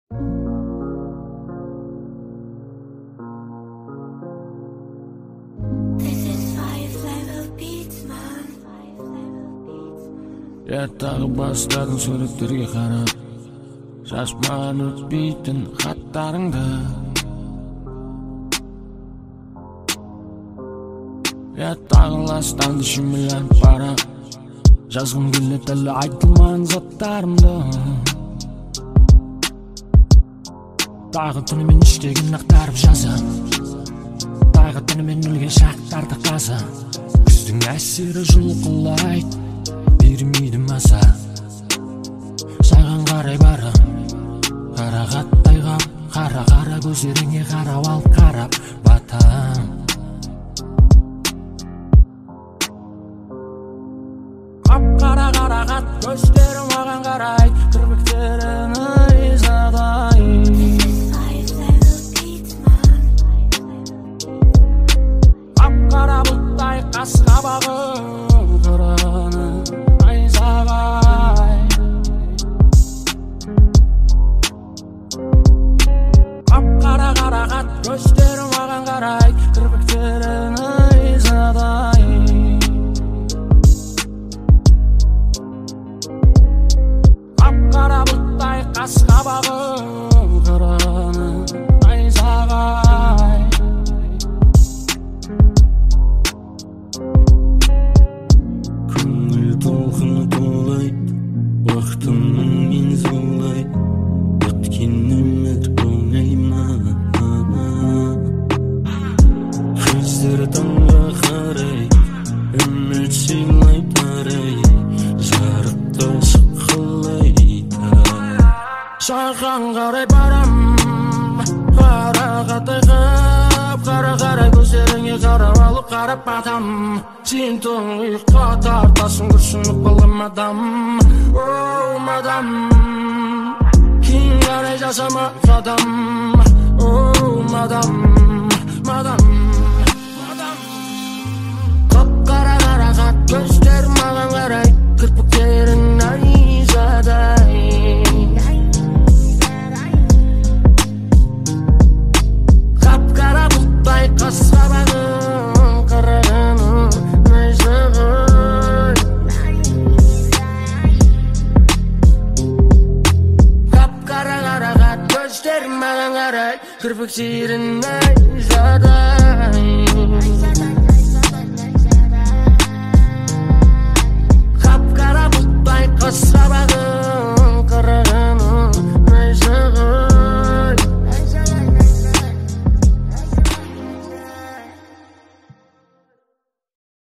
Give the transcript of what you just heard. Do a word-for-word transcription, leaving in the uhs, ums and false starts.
Ертағы бастадың суреттерге қарап, шашмаған өтпейтін хаттарыңды. Ертағы ластанды шүміләніп бара, жазғым келді тілі айтылмаған заттарымды. Тағы түнімен іштеген ақтарып жазам, тағы түнімен өлген шақтарды қазам. Күздің әсері жұлқылайды, бермейді маса, саған қарай барам, қарағаттай қап, қара-қара көздеріңе қарап алып қарап батам. Қап-қара қарағат көздерің маған қарай, кірпіктерің айзадай. Қап-қара бұлттай қас-қабағы қыраны айзағай. Қап-қара қарағат көздерің маған қарай, кірпіктерің айзадай. Қап-қара бұлттай қас-қабағы қыраны айзағай. Толқыны толайды, уақытымның мен зулайды, өткен өмір оңайма. Көздері таңға қарай, үміт сыйлайды арай, жарықта шыққылайды. Саған қарай барам, қарағаттай қап, қара-қарай көздеріңе қарап алып қарап батам. Сен тұңғиыққа тартасың күрсініп қалған мадам. Оу мадам, кейін қарай жасама қадам. Оу мадам, мадам, мадам. Қап-қара қарағат көздер маған қарай, кірпіктерің айзадай. Қап-қара бұлттай қас-қабағы қыраны айзағай. Қап-қара қарағат көздер маған қарай, кірпіктерің айзадай. Қап-қара бұлттай қас-қабағы